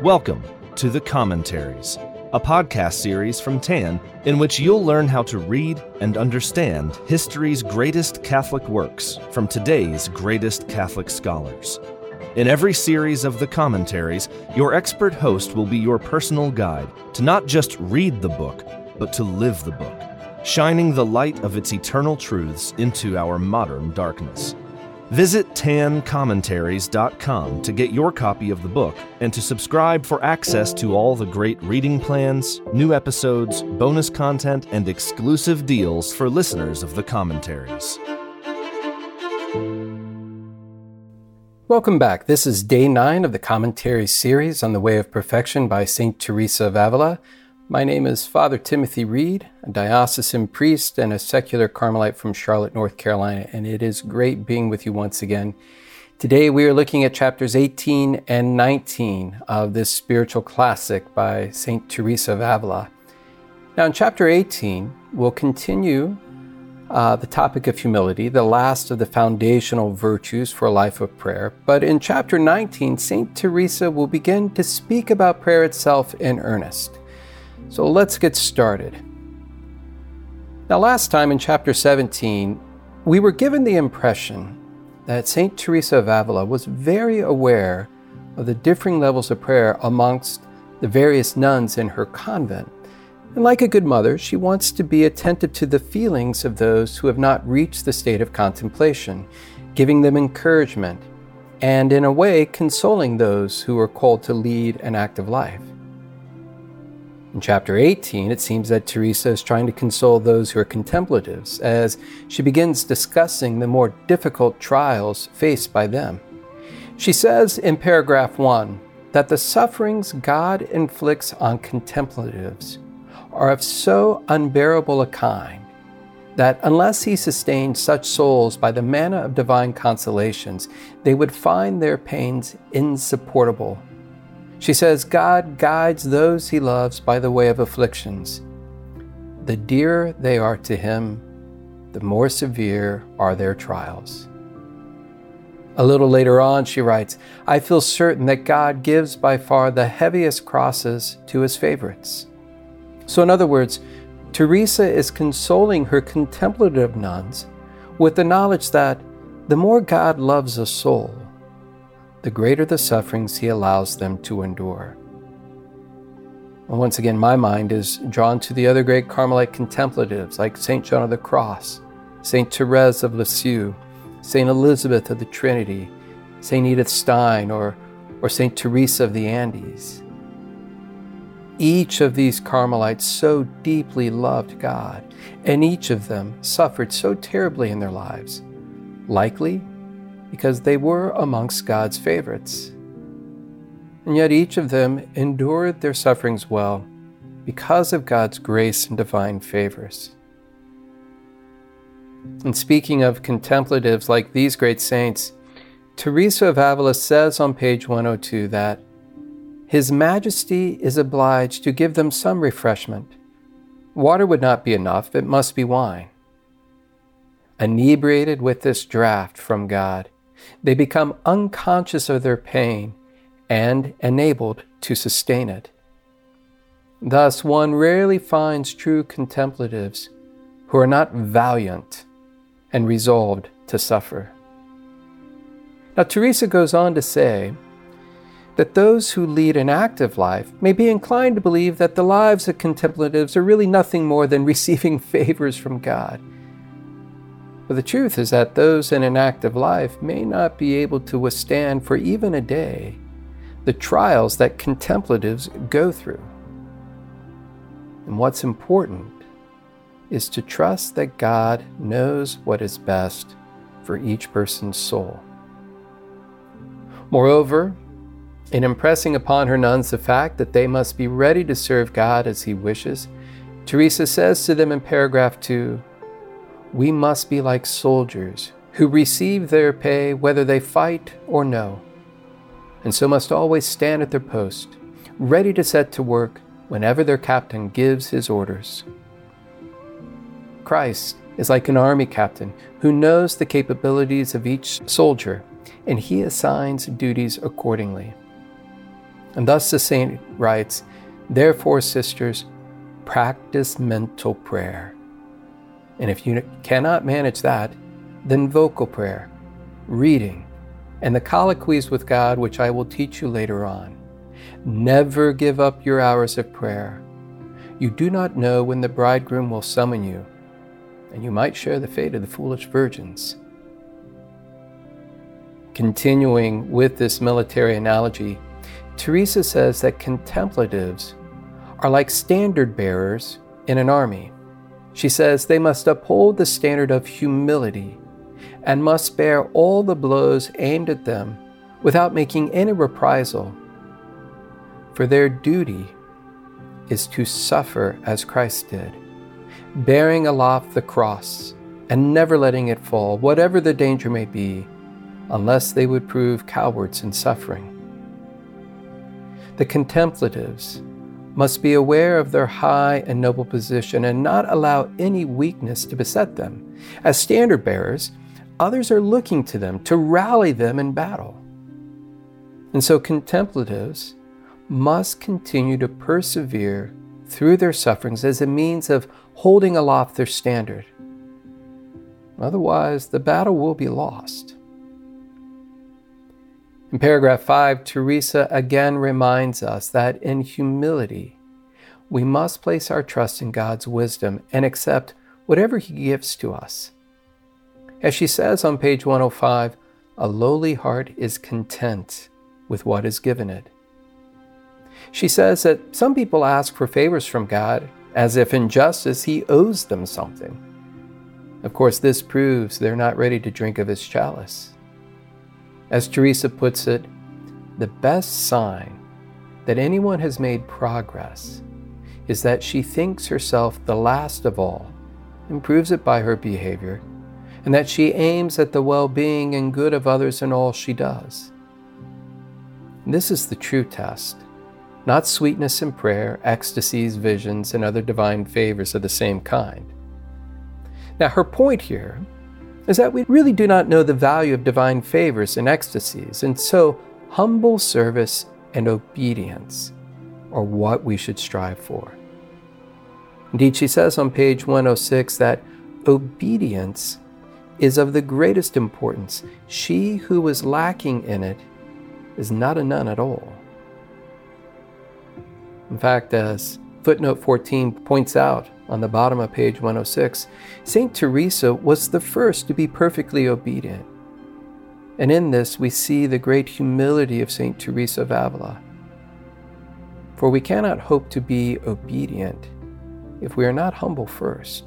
Welcome to The Commentaries, a podcast series from TAN in which you'll learn how to read and understand history's greatest Catholic works from today's greatest Catholic scholars. In every series of The Commentaries, your expert host will be your personal guide to not just read the book, but to live the book, shining the light of its eternal truths into our modern darkness. Visit tancommentaries.com to get your copy of the book and to subscribe for access to all the great reading plans, new episodes, bonus content, and exclusive deals for listeners of the commentaries. Welcome back. This is day 9 of the commentary series on the Way of Perfection by St. Teresa of Avila. My name is Father Timothy Reed, a diocesan priest and a secular Carmelite from Charlotte, North Carolina, and it is great being with you once again. Today we are looking at chapters 18 and 19 of this spiritual classic by St. Teresa of Avila. Now in chapter 18, we'll continue the topic of humility, the last of the foundational virtues for a life of prayer. But in chapter 19, St. Teresa will begin to speak about prayer itself in earnest. So let's get started. Now, last time in chapter 17, we were given the impression that St. Teresa of Avila was very aware of the differing levels of prayer amongst the various nuns in her convent. And like a good mother, she wants to be attentive to the feelings of those who have not reached the state of contemplation, giving them encouragement, and in a way, consoling those who are called to lead an active life. In chapter 18, it seems that Teresa is trying to console those who are contemplatives as she begins discussing the more difficult trials faced by them. She says in paragraph 1 that the sufferings God inflicts on contemplatives are of so unbearable a kind that unless he sustained such souls by the manna of divine consolations, they would find their pains insupportable. She says, God guides those he loves by the way of afflictions. The dearer they are to him, the more severe are their trials. A little later on, she writes, I feel certain that God gives by far the heaviest crosses to his favorites. So in other words, Teresa is consoling her contemplative nuns with the knowledge that the more God loves a soul, the greater the sufferings he allows them to endure. And once again, my mind is drawn to the other great Carmelite contemplatives like St. John of the Cross, St. Therese of Lisieux, St. Elizabeth of the Trinity, St. Edith Stein, or St. Teresa of the Andes. Each of these Carmelites so deeply loved God, and each of them suffered so terribly in their lives, likely because they were amongst God's favorites. And yet each of them endured their sufferings well because of God's grace and divine favors. And speaking of contemplatives like these great saints, Teresa of Avila says on page 102 that His Majesty is obliged to give them some refreshment. Water would not be enough, it must be wine. Inebriated with this draught from God, they become unconscious of their pain and enabled to sustain it. Thus, one rarely finds true contemplatives who are not valiant and resolved to suffer. Now, Teresa goes on to say that those who lead an active life may be inclined to believe that the lives of contemplatives are really nothing more than receiving favors from God. But the truth is that those in an active life may not be able to withstand for even a day the trials that contemplatives go through. And what's important is to trust that God knows what is best for each person's soul. Moreover, in impressing upon her nuns the fact that they must be ready to serve God as he wishes, Teresa says to them in paragraph 2, we must be like soldiers who receive their pay whether they fight or no, and so must always stand at their post, ready to set to work whenever their captain gives his orders. Christ is like an army captain who knows the capabilities of each soldier, and he assigns duties accordingly. And thus the saint writes, "Therefore, sisters, practice mental prayer. And if you cannot manage that, then vocal prayer, reading, and the colloquies with God, which I will teach you later on. Never give up your hours of prayer. You do not know when the bridegroom will summon you, and you might share the fate of the foolish virgins." Continuing with this military analogy, Teresa says that contemplatives are like standard bearers in an army. She says they must uphold the standard of humility and must bear all the blows aimed at them without making any reprisal. For their duty is to suffer as Christ did, bearing aloft the cross and never letting it fall, whatever the danger may be, unless they would prove cowards in suffering. The contemplatives must be aware of their high and noble position and not allow any weakness to beset them. As standard bearers, others are looking to them to rally them in battle. And so contemplatives must continue to persevere through their sufferings as a means of holding aloft their standard. Otherwise, the battle will be lost. In paragraph 5, Teresa again reminds us that in humility, we must place our trust in God's wisdom and accept whatever He gives to us. As she says on page 105, a lowly heart is content with what is given it. She says that some people ask for favors from God as if in justice He owes them something. Of course, this proves they're not ready to drink of His chalice. As Teresa puts it, the best sign that anyone has made progress is that she thinks herself the last of all and proves it by her behavior, and that she aims at the well-being and good of others in all she does. This is the true test, not sweetness in prayer, ecstasies, visions, and other divine favors of the same kind. Now, her point here is that we really do not know the value of divine favors and ecstasies, and so humble service and obedience are what we should strive for. Indeed, she says on page 106 that obedience is of the greatest importance. She who is lacking in it is not a nun at all. In fact, as footnote 14 points out on the bottom of page 106, St. Teresa was the first to be perfectly obedient. And in this we see the great humility of St. Teresa of Avila. For we cannot hope to be obedient if we are not humble first.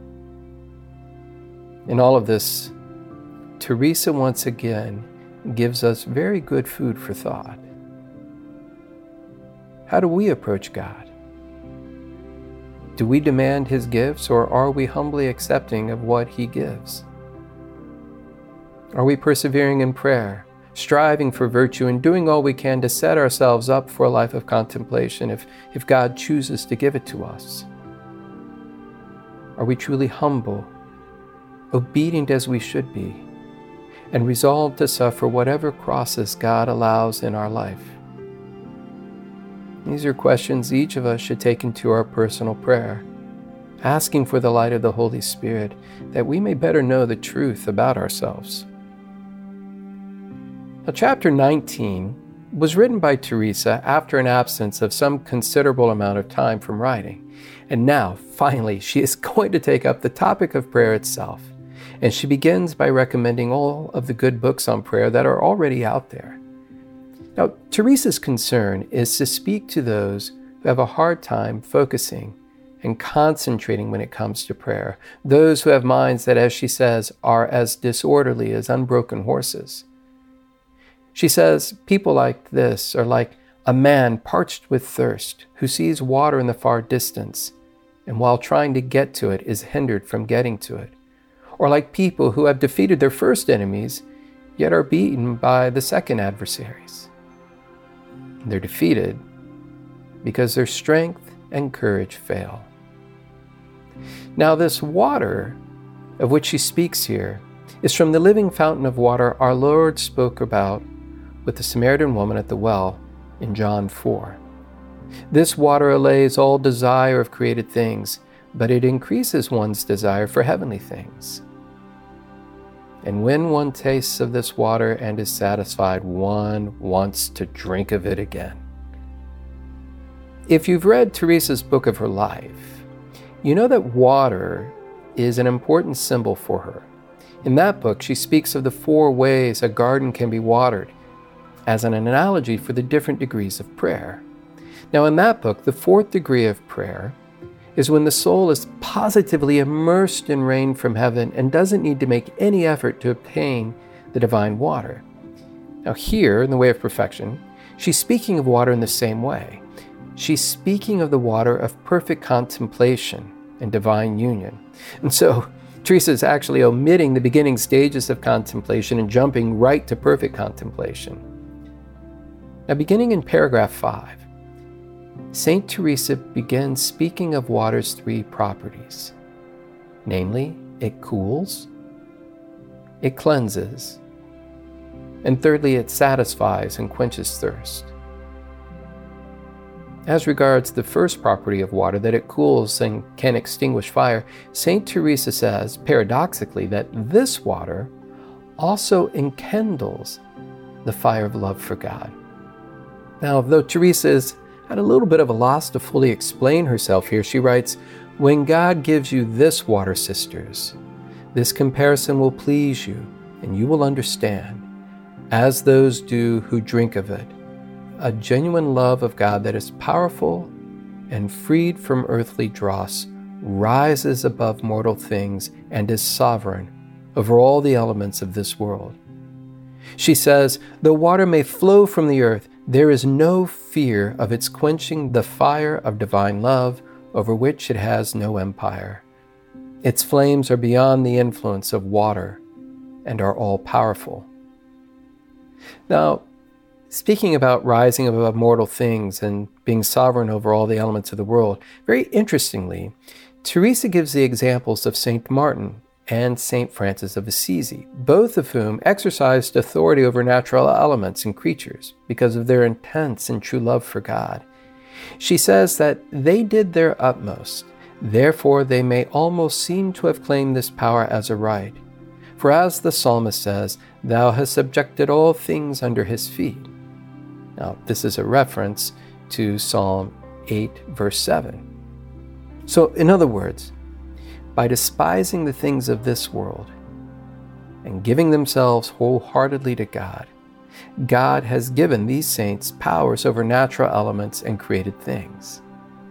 In all of this, Teresa once again gives us very good food for thought. How do we approach God? Do we demand His gifts, or are we humbly accepting of what He gives? Are we persevering in prayer, striving for virtue, and doing all we can to set ourselves up for a life of contemplation if God chooses to give it to us? Are we truly humble, obedient as we should be, and resolved to suffer whatever crosses God allows in our life? These are questions each of us should take into our personal prayer, asking for the light of the Holy Spirit that we may better know the truth about ourselves. Now, chapter 19 was written by Teresa after an absence of some considerable amount of time from writing. And now, finally, she is going to take up the topic of prayer itself. And she begins by recommending all of the good books on prayer that are already out there. Now, Teresa's concern is to speak to those who have a hard time focusing and concentrating when it comes to prayer, those who have minds that, as she says, are as disorderly as unbroken horses. She says people like this are like a man parched with thirst who sees water in the far distance, and while trying to get to it is hindered from getting to it, or like people who have defeated their first enemies yet are beaten by the second adversaries. They're defeated because their strength and courage fail. Now, this water of which she speaks here is from the living fountain of water our Lord spoke about with the Samaritan woman at the well in John 4. This water allays all desire of created things, but it increases one's desire for heavenly things. And when one tastes of this water and is satisfied, one wants to drink of it again. If you've read Teresa's book of her life, you know that water is an important symbol for her. In that book, she speaks of the 4 ways a garden can be watered as an analogy for the different degrees of prayer. Now, in that book, the 4th degree of prayer is when the soul is positively immersed in rain from heaven and doesn't need to make any effort to obtain the divine water. Now, here, in the way of perfection, she's speaking of water in the same way. She's speaking of the water of perfect contemplation and divine union. And so, Teresa is actually omitting the beginning stages of contemplation and jumping right to perfect contemplation. Now, beginning in paragraph 5, Saint Teresa begins speaking of water's 3 properties, namely, it cools, it cleanses, and thirdly, it satisfies and quenches thirst. As regards the first property of water, that it cools and can extinguish fire, Saint Teresa says, paradoxically, that this water also enkindles the fire of love for God. Now, though Teresa is at a little bit of a loss to fully explain herself here, she writes, "When God gives you this water, sisters, this comparison will please you, and you will understand, as those do who drink of it, a genuine love of God that is powerful and freed from earthly dross, rises above mortal things and is sovereign over all the elements of this world." She says, "Though water may flow from the earth, there is no fear of its quenching the fire of divine love over which it has no empire. Its flames are beyond the influence of water and are all-powerful." Now, speaking about rising above mortal things and being sovereign over all the elements of the world, very interestingly, Teresa gives the examples of St. Martin and St. Francis of Assisi, both of whom exercised authority over natural elements and creatures because of their intense and true love for God. She says that they did their utmost, therefore they may almost seem to have claimed this power as a right. For as the psalmist says, "Thou hast subjected all things under his feet." Now, this is a reference to Psalm 8, verse 7. So, in other words, by despising the things of this world and giving themselves wholeheartedly to God, God has given these saints powers over natural elements and created things.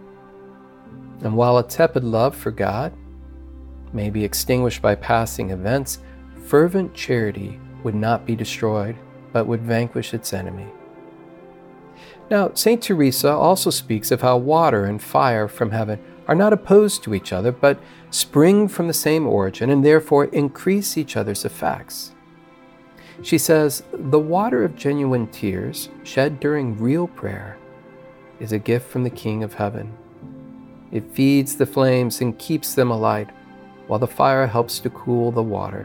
And while a tepid love for God may be extinguished by passing events, fervent charity would not be destroyed, but would vanquish its enemy. Now, St. Teresa also speaks of how water and fire from heaven are not opposed to each other, but spring from the same origin and therefore increase each other's effects. She says, "The water of genuine tears, shed during real prayer, is a gift from the King of Heaven. It feeds the flames and keeps them alight, while the fire helps to cool the water."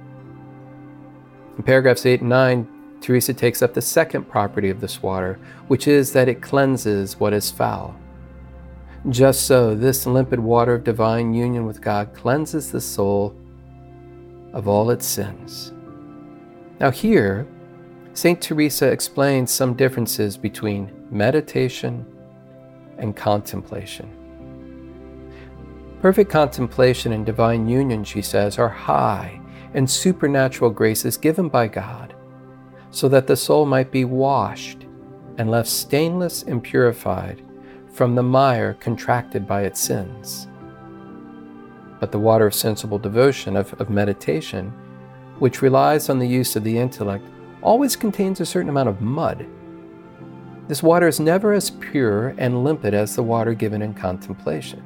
In paragraphs 8 and 9, Teresa takes up the second property of this water, which is that it cleanses what is foul. Just so, this limpid water of divine union with God cleanses the soul of all its sins. Now here, St. Teresa explains some differences between meditation and contemplation. Perfect contemplation and divine union, she says, are high and supernatural graces given by God, so that the soul might be washed and left stainless and purified from the mire contracted by its sins. But the water of sensible devotion, of meditation, which relies on the use of the intellect, always contains a certain amount of mud. This water is never as pure and limpid as the water given in contemplation.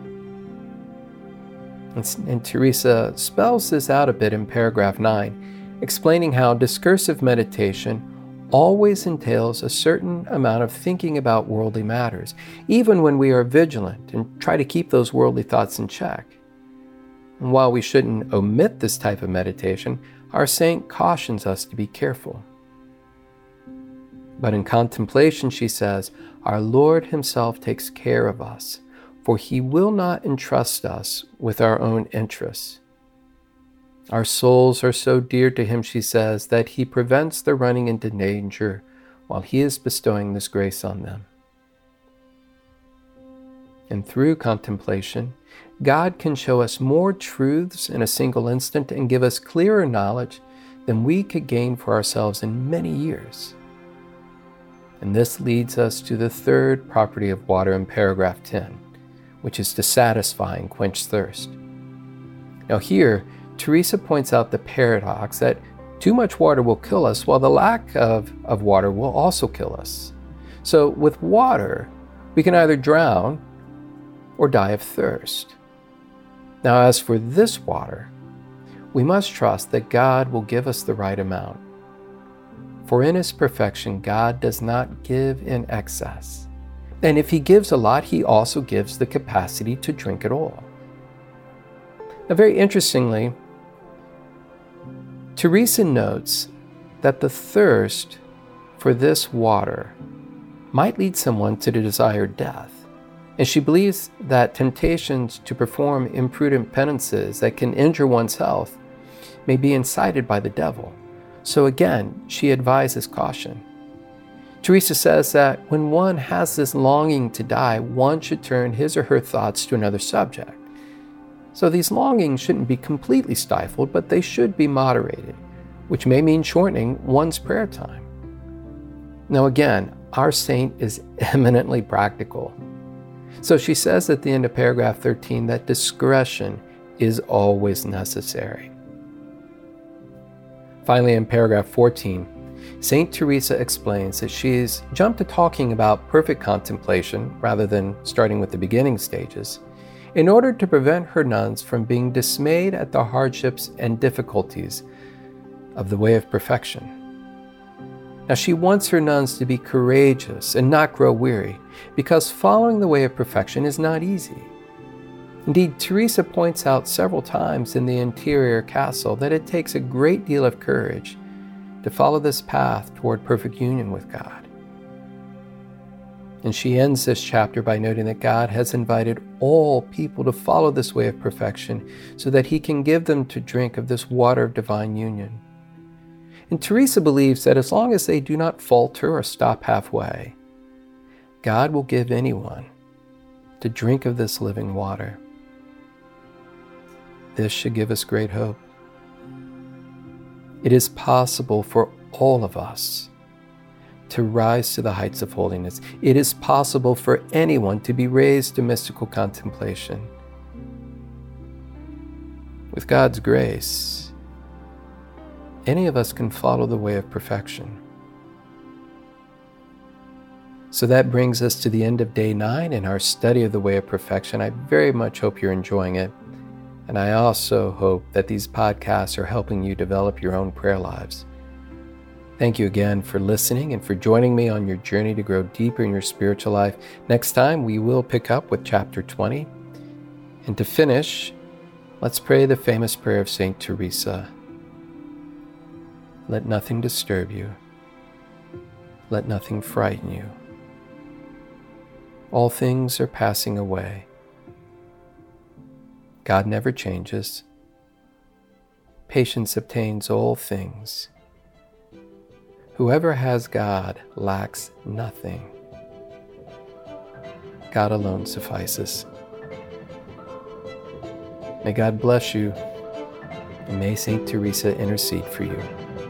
And Teresa spells this out a bit in paragraph 9, explaining how discursive meditation always entails a certain amount of thinking about worldly matters, even when we are vigilant and try to keep those worldly thoughts in check. And while we shouldn't omit this type of meditation, our saint cautions us to be careful. But in contemplation, she says, our Lord himself takes care of us, for he will not entrust us with our own interests. Our souls are so dear to him, she says, that he prevents their running into danger while he is bestowing this grace on them. And through contemplation, God can show us more truths in a single instant and give us clearer knowledge than we could gain for ourselves in many years. And this leads us to the third property of water in paragraph 10, which is to satisfy and quench thirst. Now here, Teresa points out the paradox that too much water will kill us, while the lack of water will also kill us. So with water, we can either drown or die of thirst. Now as for this water, we must trust that God will give us the right amount. For in his perfection, God does not give in excess. And if he gives a lot, he also gives the capacity to drink it all. Now very interestingly, Teresa notes that the thirst for this water might lead someone to the desired death. And she believes that temptations to perform imprudent penances that can injure one's health may be incited by the devil. So again, she advises caution. Teresa says that when one has this longing to die, one should turn his or her thoughts to another subject. So these longings shouldn't be completely stifled, but they should be moderated, which may mean shortening one's prayer time. Now again, our saint is eminently practical. So she says at the end of paragraph 13 that discretion is always necessary. Finally, in paragraph 14, Saint Teresa explains that she's jumped to talking about perfect contemplation rather than starting with the beginning stages, in order to prevent her nuns from being dismayed at the hardships and difficulties of the way of perfection. Now, she wants her nuns to be courageous and not grow weary, because following the way of perfection is not easy. Indeed, Teresa points out several times in the interior castle that it takes a great deal of courage to follow this path toward perfect union with God. And she ends this chapter by noting that God has invited all people to follow this way of perfection so that he can give them to drink of this water of divine union. And Teresa believes that as long as they do not falter or stop halfway, God will give anyone to drink of this living water. This should give us great hope. It is possible for all of us to rise to the heights of holiness. It is possible for anyone to be raised to mystical contemplation. With God's grace, any of us can follow the way of perfection. So that brings us to the end of day 9 in our study of the way of perfection. I very much hope you're enjoying it. And I also hope that these podcasts are helping you develop your own prayer lives. Thank you again for listening and for joining me on your journey to grow deeper in your spiritual life. Next time, we will pick up with chapter 20. And to finish, let's pray the famous prayer of Saint Teresa. Let nothing disturb you. Let nothing frighten you. All things are passing away. God never changes. Patience obtains all things. Whoever has God lacks nothing. God alone suffices. May God bless you, and may Saint Teresa intercede for you.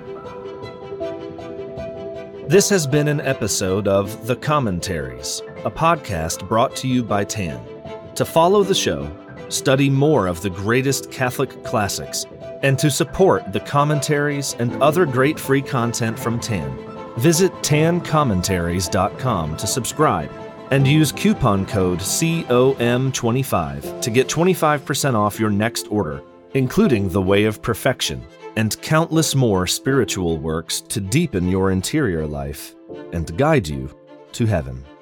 This has been an episode of The Commentaries, a podcast brought to you by TAN. To follow the show, study more of the greatest Catholic classics, and to support the commentaries and other great free content from TAN, visit tancommentaries.com to subscribe and use coupon code COM25 to get 25% off your next order, including The Way of Perfection and countless more spiritual works to deepen your interior life and guide you to heaven.